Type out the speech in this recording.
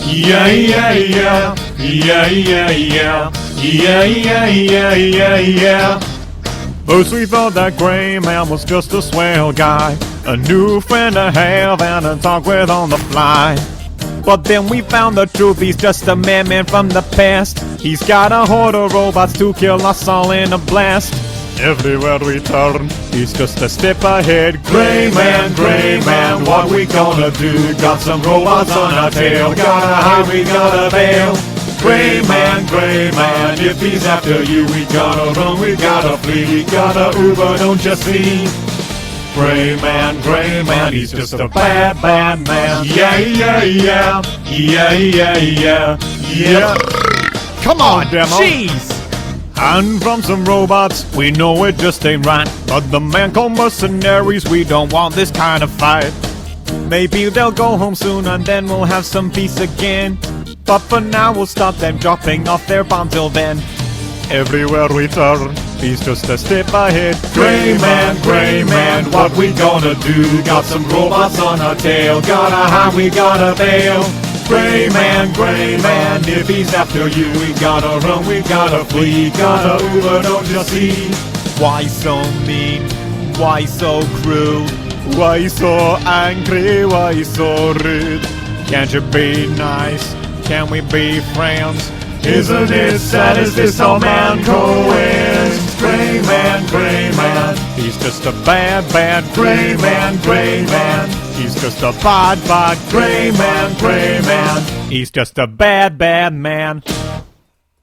Yeah, yeah, yeah. Yeah, yeah, yeah. Yeah, yeah, yeah, yeah, yeah. First we thought that Gray Man was just a swell guy, a new friend to have and to talk with on the fly. But then we found the truth, he's just a madman from the past. He's got a horde of robots to kill us all in a blast. Everywhere we turn, he's just a step ahead. Gray Man, what we gonna do? Got some robots on our tail, gotta hide, we gotta bail. Gray Man, if he's after you, we gotta run, we gotta flee, we gotta Uber, don't you see? Gray Man, he's just a bad man. Yeah, yeah, yeah. Yeah, yeah, yeah. Yeah. Come on, Demo. Jeez! And from some robots, we know it just ain't right. But the man called mercenaries, we don't want this kind of fight. Maybe they'll go home soon and then we'll have some peace again. But for now we'll stop them dropping off their bomb till then. Everywhere we turn, he's just a step ahead. Gray Man, what we gonna do? Got some robots on our tail, gotta hide, we gotta bail. Gray Man, if he's after you, we gotta run, we gotta flee, gotta Uber, don't you see? Why so mean? Why so cruel? Why so angry? Why so rude? Can't you be nice? Can we be friends? Isn't it sad as this old man coins? Gray Man, he's just a bad Gray Man, he's just a bad Gray Man, he's just a bad man.